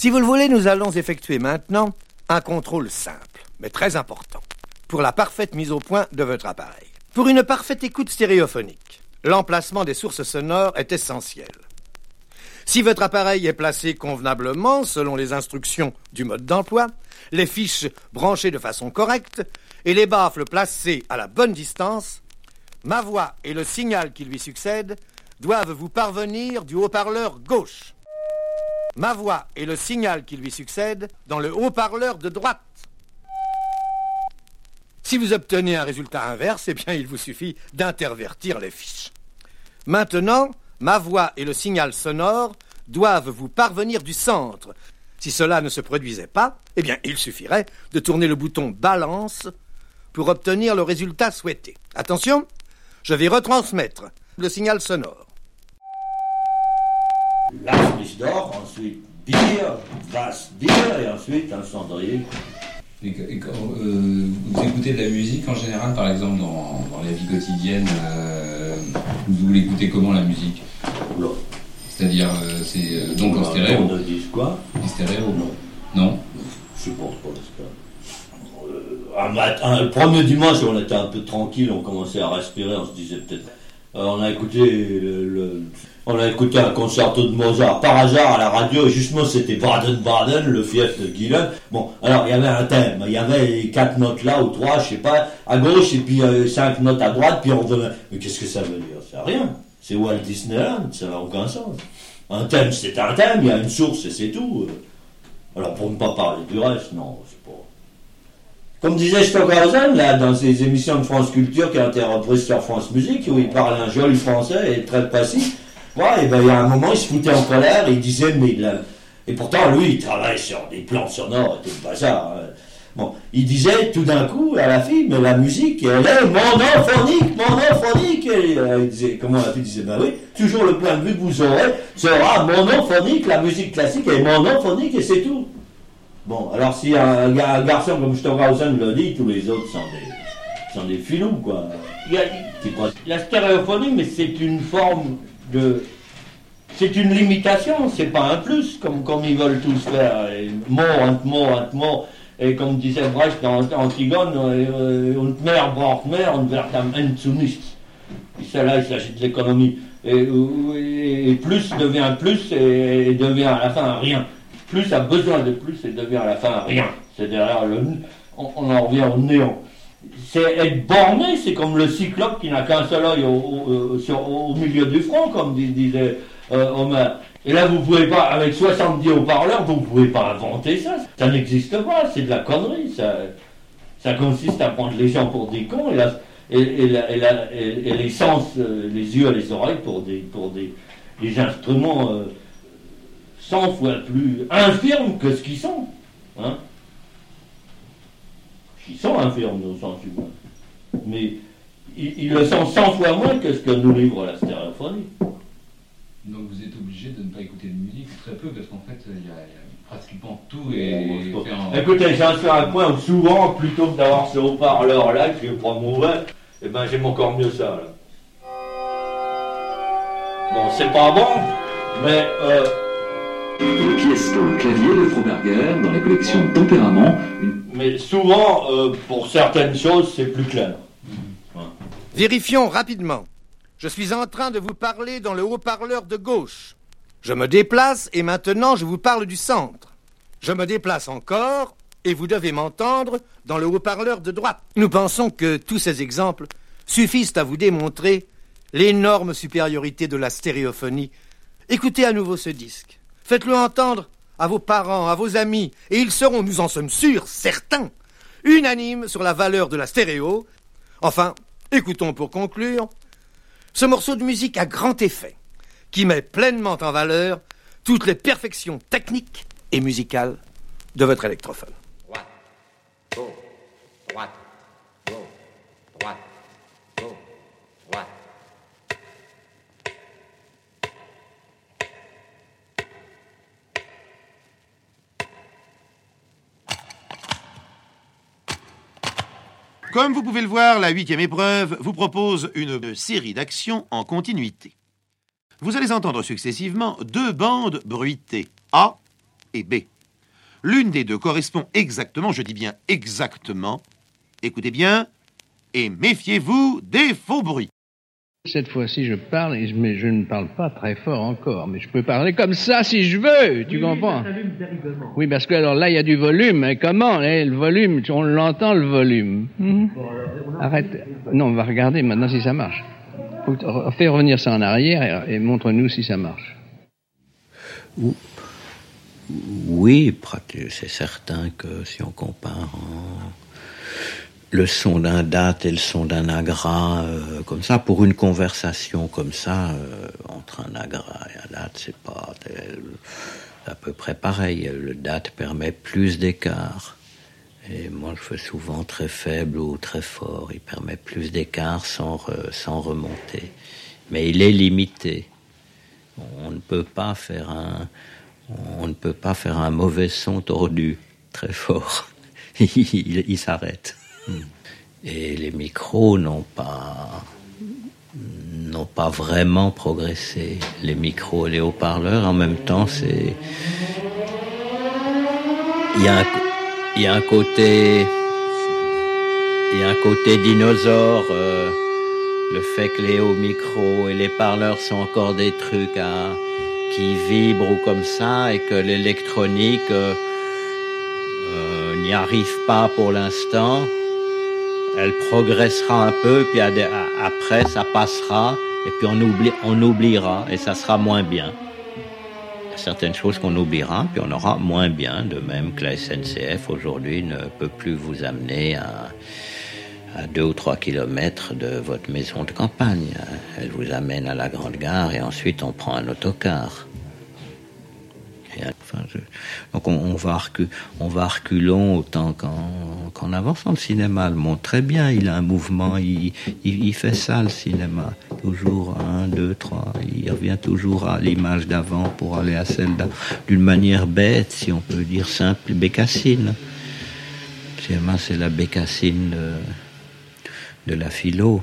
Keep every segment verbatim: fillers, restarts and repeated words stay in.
Si vous le voulez, nous allons effectuer maintenant un contrôle simple, mais très important, pour la parfaite mise au point de votre appareil. Pour une parfaite écoute stéréophonique, l'emplacement des sources sonores est essentiel. Si votre appareil est placé convenablement, selon les instructions du mode d'emploi, les fiches branchées de façon correcte et les baffles placés à la bonne distance, ma voix et le signal qui lui succède doivent vous parvenir du haut-parleur gauche. Ma voix et le signal qui lui succède dans le haut-parleur de droite. Si vous obtenez un résultat inverse, eh bien, il vous suffit d'intervertir les fiches. Maintenant, ma voix et le signal sonore doivent vous parvenir du centre. Si cela ne se produisait pas, eh bien, il suffirait de tourner le bouton balance pour obtenir le résultat souhaité. Attention, je vais retransmettre le signal sonore. La Suisse d'or, ensuite bière, vasse bière et ensuite un cendrier. Et, et quand euh, vous écoutez de la musique en général, par exemple dans, dans la vie quotidienne, euh, vous l'écoutez comment la musique? Oula. C'est-à-dire, euh, c'est euh, donc en stéréo? On dit quoi? En stéréo? Non. Non? Je pense pas. C'est pas... Un matin, le premier dimanche, on était un peu tranquille, on commençait à respirer, on se disait peut-être. Euh, on a écouté le, le, on a écouté un concerto de Mozart par hasard à la radio, et justement c'était Baden-Baden, le fief de Guylaine. Bon, alors il y avait un thème, il y avait quatre notes là ou trois, je sais pas, à gauche et puis euh, cinq notes à droite, puis on venait. Mais qu'est-ce que ça veut dire? Ça rien. C'est Walt Disneyland, ça n'a aucun sens. Un thème, c'est un thème, il y a une source et c'est tout. Alors pour ne pas parler du reste, non, c'est pas. Comme disait Stockhausen, là, dans ses émissions de France Culture qui ont été reprises sur France Musique, où il parlait un joli français et très passif, ouais, et ben il y a un moment, il se foutait en colère et il disait, mais là, et pourtant lui, il travaille sur des plans sonores et tout le bazar. Hein. Bon, il disait tout d'un coup à la fille, mais la musique, elle est monophonique, monophonique. Et, euh, il disait, comment la fille disait, ben oui, toujours le point de vue que vous aurez sera monophonique, la musique classique est monophonique et c'est tout. Bon, alors si un, un, un garçon comme Stockhausen le dit, tous les autres sont des, sont des filous, quoi. Il y a, quoi. La stéréophonie, mais c'est une forme de... C'est une limitation, c'est pas un plus, comme, comme ils veulent tous faire. Et mot, un mot, un mot. Et comme disait Brecht dans Antigone, euh, und mehr braucht mehr und wird am Ende zu nichts. Et cela, il s'agit de l'économie. Et, et, et plus devient plus et, et devient à la fin rien. Plus a besoin de plus et devient à la fin rien. C'est derrière le... On, on en revient au néant. C'est être borné, c'est comme le cyclope qui n'a qu'un seul œil au, au, sur, au milieu du front, comme disait euh, Homer. Et là, vous pouvez pas, avec soixante-dix haut-parleurs, vous pouvez pas inventer ça. Ça n'existe pas, c'est de la connerie. Ça, ça consiste à prendre les gens pour des cons et, la, et, et, la, et, la, et, et les sens, les yeux et les oreilles pour des, pour des, des instruments euh, cent fois plus infirmes que ce qu'ils sont. Hein, ils sont infirmes, nos sens humains. Mais ils, ils le sont cent fois moins que ce que nous livre la stéréophonie. Donc vous êtes obligé de ne pas écouter de musique, très peu, parce qu'en fait, il y a, il y a pratiquement tout et... Bon, en... Écoutez, j'en suis à un point où souvent, plutôt que d'avoir ce haut-parleur-là, qui est pas mauvais, eh ben j'aime encore mieux ça, là. Bon, c'est pas bon, mais... Euh... Une pièce pour le clavier de Froberger, dans la collection Tempérament. Une... Mais souvent, euh, pour certaines choses, c'est plus clair. Mmh. Ouais. Vérifions rapidement. Je suis en train de vous parler dans le haut-parleur de gauche. Je me déplace et maintenant je vous parle du centre. Je me déplace encore et vous devez m'entendre dans le haut-parleur de droite. Nous pensons que tous ces exemples suffisent à vous démontrer l'énorme supériorité de la stéréophonie. Écoutez à nouveau ce disque. Faites-le entendre à vos parents, à vos amis, et ils seront, nous en sommes sûrs, certains, unanimes sur la valeur de la stéréo. Enfin, écoutons pour conclure ce morceau de musique à grand effet, qui met pleinement en valeur toutes les perfections techniques et musicales de votre électrophone. Droite, gauche, droite, gauche, droite, gauche, droite. Comme vous pouvez le voir, la huitième épreuve vous propose une série d'actions en continuité. Vous allez entendre successivement deux bandes bruitées, A et B. L'une des deux correspond exactement, je dis bien exactement, écoutez bien, et méfiez-vous des faux bruits. Cette fois-ci, je parle, et je, mais je ne parle pas très fort encore, mais je peux parler comme ça si je veux, tu oui, comprends? Oui, parce que alors là, il y a du volume, mais comment, hein, le volume, on l'entend le volume. Mmh. Bon, alors, arrête, non, on va regarder maintenant si ça marche. Faut fais revenir ça en arrière et, et montre-nous si ça marche. Oui, c'est certain que si on compare en... le son d'un date et le son d'un agra, euh, comme ça, pour une conversation comme ça, euh, entre un agra et un date, c'est pas tel, à peu près pareil. Le date permet plus d'écart. Et moi, je fais souvent très faible ou très fort. Il permet plus d'écart sans, re, sans remonter. Mais il est limité. On ne peut pas faire un, on ne peut pas faire un mauvais son tordu, très fort. il, il, il s'arrête. Et les micros n'ont pas, n'ont pas vraiment progressé. Les micros et les haut-parleurs, en même temps, c'est... Il y a un, il y a un côté... Il y a un côté dinosaure. Euh, le fait que les hauts micros et les parleurs sont encore des trucs à, qui vibrent ou comme ça, et que l'électronique euh, euh, n'y arrive pas pour l'instant. Elle progressera un peu, puis après ça passera, et puis on, oublie, on oubliera, et ça sera moins bien. Il y a certaines choses qu'on oubliera, puis on aura moins bien, de même que la S N C F aujourd'hui ne peut plus vous amener à, à deux ou trois kilomètres de votre maison de campagne. Elle vous amène à la grande gare, et ensuite on prend un autocar. Enfin, je... Donc on, on, va recu... on va reculons autant qu'en, qu'en avançant. Le cinéma le montre très bien, il a un mouvement, il, il, il fait ça le cinéma, toujours un, deux, trois, il revient toujours à l'image d'avant pour aller à celle d'avant, d'une manière bête, si on peut dire simple, bécassine. Le cinéma, c'est la bécassine de, de la philo.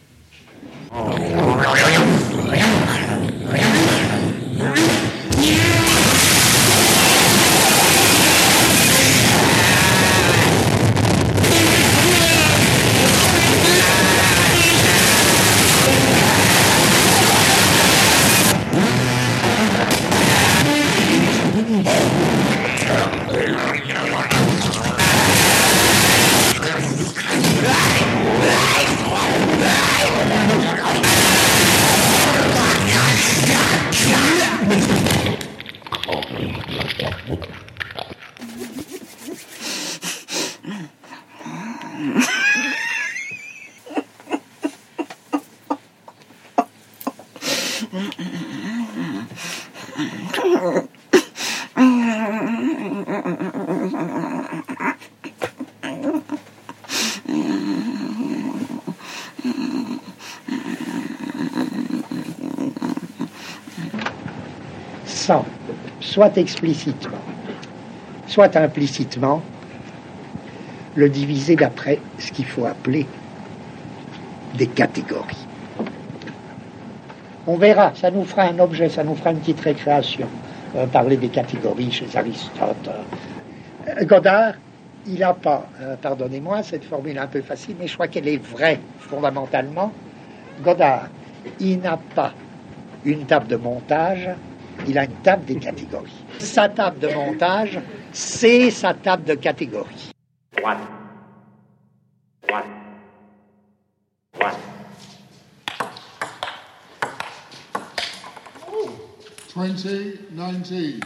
Sans, soit explicitement, soit implicitement, le diviser d'après ce qu'il faut appeler des catégories. On verra, ça nous fera un objet, ça nous fera une petite récréation. Euh, parler des catégories chez Aristote. Euh, Godard, il n'a pas, euh, pardonnez-moi, cette formule un peu facile, mais je crois qu'elle est vraie, fondamentalement. Godard, il n'a pas une table de montage, il a une table des catégories. Sa table de montage, c'est sa table de catégories. One. One. One. twenty nineteen.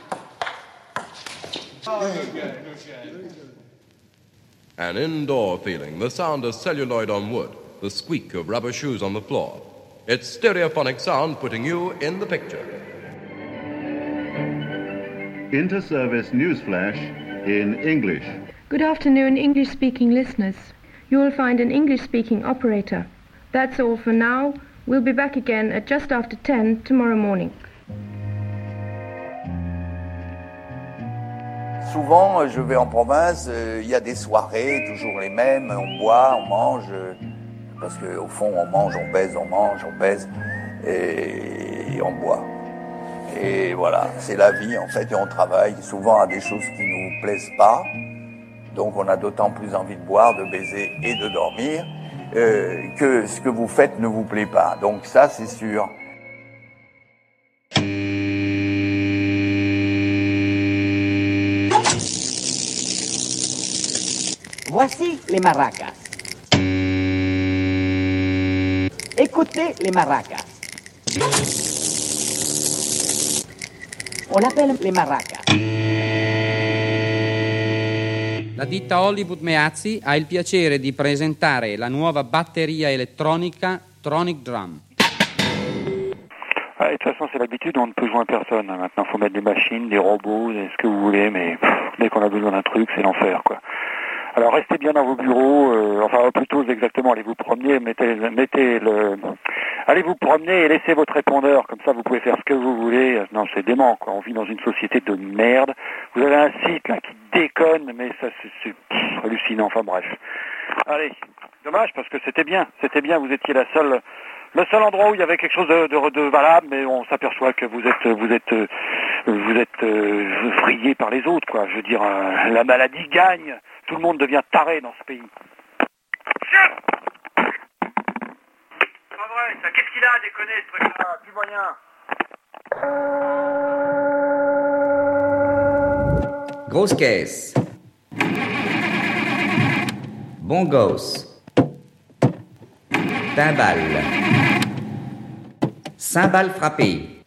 An indoor feeling, the sound of celluloid on wood, the squeak of rubber shoes on the floor. It's stereophonic sound putting you in the picture. Inter-service news flash in English. Good afternoon, English-speaking listeners. You will find an English-speaking operator. That's all for now. We'll be back again at just after ten tomorrow morning. Souvent, je vais en province, il y a des soirées, toujours les mêmes, on boit, on mange, parce qu'au fond, on mange, on baise, on mange, on baise, et on boit. c'est voilà, c'est la vie en fait, et on travaille souvent à des choses qui nous plaisent pas. Donc on a d'autant plus envie de boire, de baiser et de dormir euh, que ce que vous faites ne vous plaît pas. Donc ça, c'est sûr. Voici les maracas. Écoutez les maracas. On appelle les maracas. La ditta Hollywood Meazzi ha il piacere di presentare la nuova batteria elettronica Tronic Drum. Ah, de toute façon, c'est l'habitude, on ne peut joindre personne. Maintenant, il faut mettre des machines, des robots, ce que vous voulez, mais pff, dès qu'on a besoin d'un truc, c'est l'enfer, quoi. Alors, restez bien dans vos bureaux, euh, enfin, plutôt exactement, allez vous promener, mettez, mettez le... Allez vous promener et laissez votre répondeur, comme ça vous pouvez faire ce que vous voulez. Non, c'est dément, quoi. On vit dans une société de merde. Vous avez un site, là, qui déconne, mais ça, c'est, c'est pff, hallucinant, enfin bref. Allez, dommage, parce que c'était bien, c'était bien, vous étiez la seule... Le seul endroit où il y avait quelque chose de, de, de valable, mais on s'aperçoit que vous êtes, vous êtes, vous êtes euh, vrillé par les autres, quoi. Je veux dire, euh, la maladie gagne. Tout le monde devient taré dans ce pays. Pas vrai, ça. Qu'est-ce qu'il a à déconner, ce truc-là? Plus moyen. Grosse caisse. Bongos. Timbales. Cymbales frappées.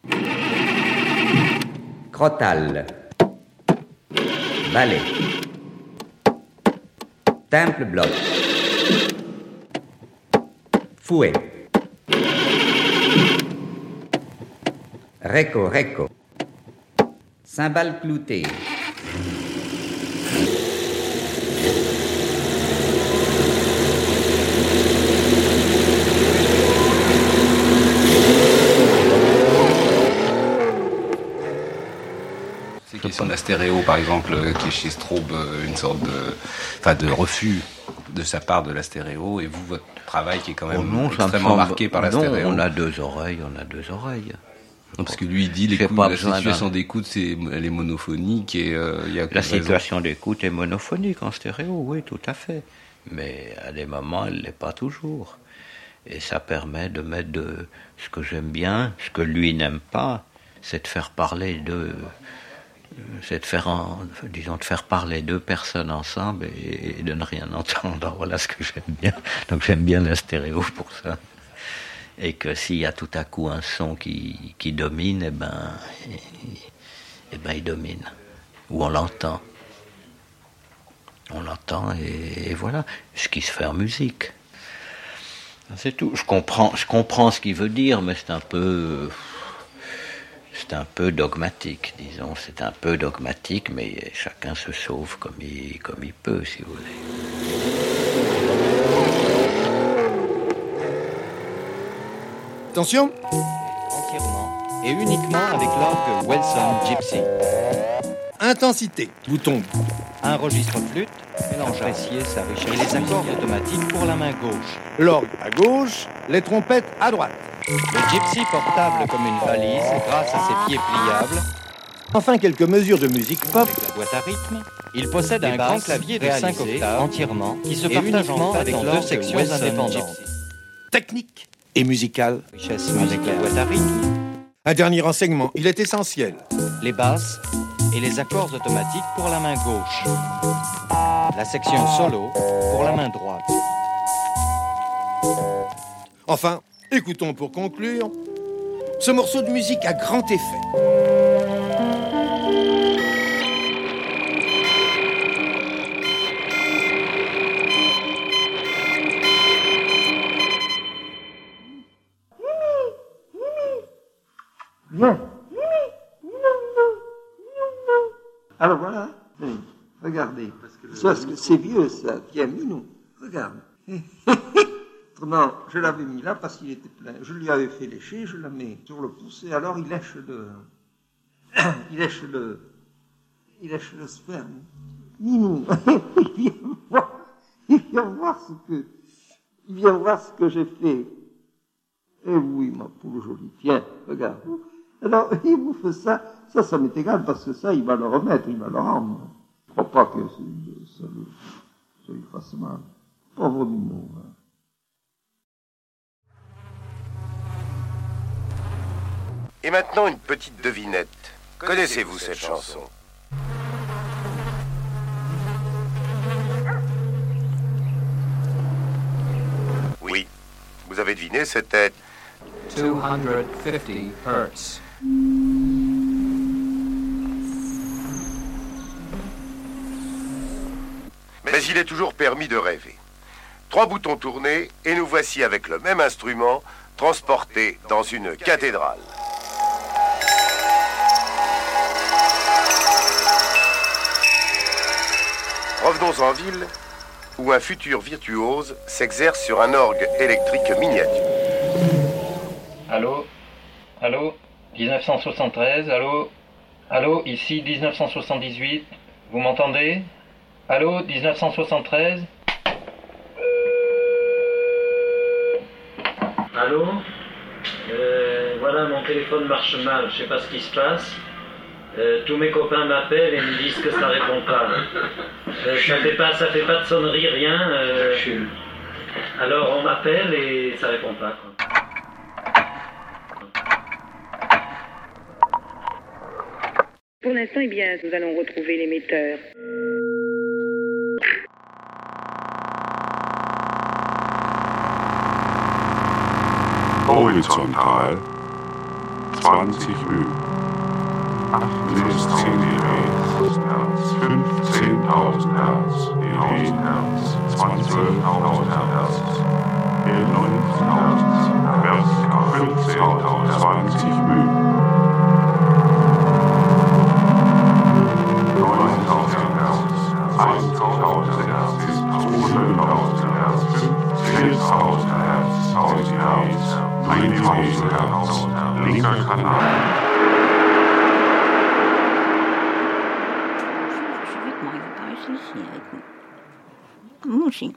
Crotale. Balai. Temple bloc. Fouet. Réco, réco. Cymbales cloutées. Question de la stéréo, par exemple, qui est chez Straub une sorte de, enfin, de refus de sa part de la stéréo, et vous, votre travail qui est quand même oh non, extrêmement semble... marqué par la non, stéréo. On a deux oreilles, on a deux oreilles. Non, parce que lui, il dit l'écoute, la situation d'écoute, c'est, elle est monophonique, et euh, il y a la situation d'écoute est monophonique en stéréo, oui, tout à fait. Mais à des moments, elle l'est pas toujours. Et ça permet de mettre de ce que j'aime bien, ce que lui n'aime pas, c'est de faire parler de c'est de faire, en, disons, de faire parler deux personnes ensemble et, et de ne rien entendre. Voilà ce que j'aime bien. Donc j'aime bien la stéréo pour ça. Et que s'il y a tout à coup un son qui, qui domine, eh ben, eh ben, il domine. Ou on l'entend. On l'entend et, et voilà. Ce qui se fait en musique. C'est tout. Je comprends, je comprends ce qu'il veut dire, mais c'est un peu... C'est un peu dogmatique, disons. C'est un peu dogmatique, mais chacun se sauve comme il, comme il peut, si vous voulez. Attention. Entièrement et uniquement avec l'orgue Wilson Gypsy. Intensité, bouton. Un registre flûte, mélange apprécier sa richesse et les accords automatiques pour la main gauche. L'orgue à gauche, les trompettes à droite. Le gypsy portable comme une valise grâce à ses pieds pliables. Enfin, quelques mesures de musique pop. Avec la boîte à rythme. Il possède un grand clavier de cinq octaves entièrement qui se partage en fait avec deux sections indépendantes. Technique et musicale. Richesse avec la boîte à rythme. Un dernier renseignement, il est essentiel. Les basses et les accords automatiques pour la main gauche. La section solo pour la main droite. Enfin, écoutons pour conclure ce morceau de musique à grand effet. Bien. Alors voilà, oui, regardez, parce que c'est vieux ça, tiens, Minou, regarde. Autrement, je l'avais mis là parce qu'il était plein, je lui avais fait lécher, je la mets sur le pouce et alors il lèche le, il lèche le, il lèche le sperme. Minou, il vient voir, il vient voir ce que, il vient voir ce que j'ai fait. Eh oui, ma poule jolie, tiens, regarde. Alors, il vous fait ça, ça, ça m'est égal, parce que ça, il va le remettre, il va le rendre. Je ne crois pas que ça lui, ça lui fasse mal. Pauvre Minou. Hein. Et maintenant, une petite devinette. Connaissez-vous cette chanson? Oui, vous avez deviné, c'était... two hundred fifty hertz. Mais il est toujours permis de rêver. Trois boutons tournés, et nous voici avec le même instrument, transportés dans une cathédrale. Revenons en ville, où un futur virtuose s'exerce sur un orgue électrique miniature. Allô? Allô? dix-neuf cent soixante-treize, allô? Allô, ici dix-neuf cent soixante-dix-huit, vous m'entendez? Allô, dix-neuf cent soixante-treize? Allô? euh, Voilà, mon téléphone marche mal, je sais pas ce qui se passe. Euh, tous mes copains m'appellent et me disent que ça répond pas. Euh, ça fait pas, ça fait pas de sonnerie, rien. Euh, alors on m'appelle et ça répond pas, quoi. Pour l'instant, eh bien, nous allons retrouver l'émetteur. Horizontal zwanzig Ö. achtzehn Hertz, fünfzehntausend Hertz, E Hertz, zwölftausend Hertz, neunzehntausend, Vertical, fünfzehntausend, zwanzig Ö. neuntausend Hertz, eintausend Hertz, zwölftausend Hertz, viertausend Hertz, tausend Hertz, eintausend Hertz, linker Kanal. Musi.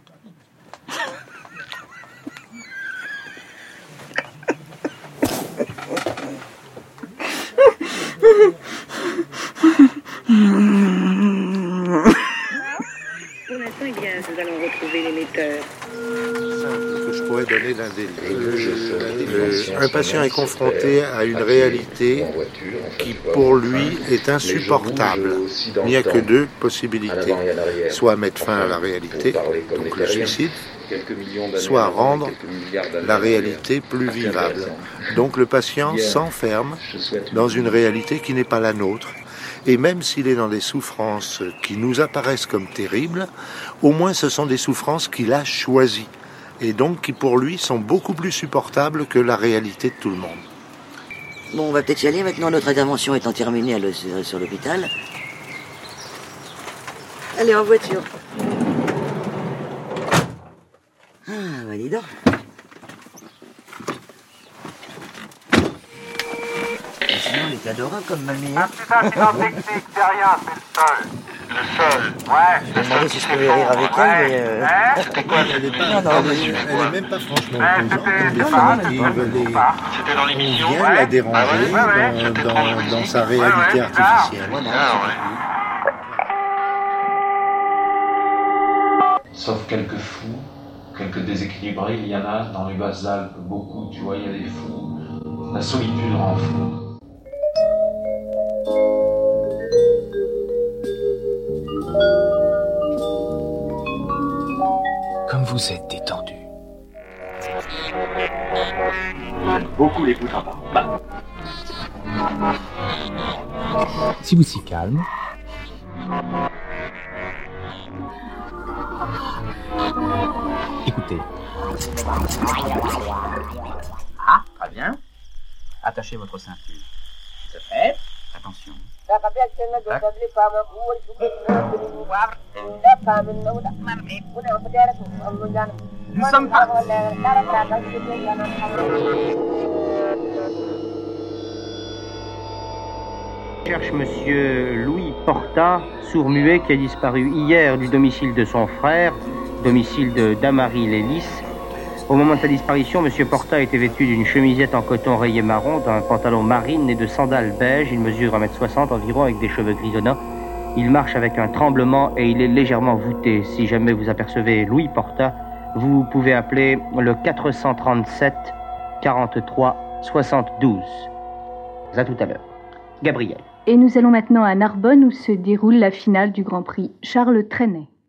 Pour l'instant, eh bien, nous allons retrouver l'émetteur. Que je pourrais donner d'un délai. Euh, un patient est confronté à une réalité qui, pour lui, est insupportable. Il n'y a que deux possibilités. Soit mettre fin à la réalité, donc le suicide, soit rendre la réalité plus vivable. Donc le patient s'enferme dans une réalité qui n'est pas la nôtre. Et même s'il est dans des souffrances qui nous apparaissent comme terribles, au moins ce sont des souffrances qu'il a choisies. Et donc qui pour lui sont beaucoup plus supportables que la réalité de tout le monde. Bon, on va peut-être y aller maintenant, notre intervention étant terminée à le, sur l'hôpital. Allez, en voiture. Ah, bah dis donc. Et sinon, il est adorable comme mamie. Un petit incident technique, c'est rien, c'est le sol. Le sol, ouais. Je me demandais si je pouvais rire avec elle, mais... Euh... C'est quoi, elle est pas, non, non, mais elle est même pas franchement contente. C'était dans l'émission. On vient la déranger dans, dans, dans sa réalité artificielle. Sauf quelques fous, quelques déséquilibrés, il y en a dans les Basses-Alpes, beaucoup, tu vois, il y a des fous. La solitude rend fou. Comme vous êtes détendu. Beaucoup l'écoute en bas. Si vous si calme. Écoutez. Ah, très bien. Attachez votre ceinture. C'est fait. Attention. Nous sommes partis. Je cherche monsieur Louis Porta, sourd-muet, qui a disparu hier du domicile de son frère, domicile de Damary Lélis, Au moment de sa disparition, M. Porta était vêtu d'une chemisette en coton rayé marron, d'un pantalon marine et de sandales beige. Il mesure un mètre soixante environ avec des cheveux grisonnants. Il marche avec un tremblement et il est légèrement voûté. Si jamais vous apercevez Louis Porta, vous pouvez appeler le quatre cent trente-sept quarante-trois soixante-douze. À tout à l'heure. Gabriel. Et nous allons maintenant à Narbonne où se déroule la finale du Grand Prix Charles Trenet.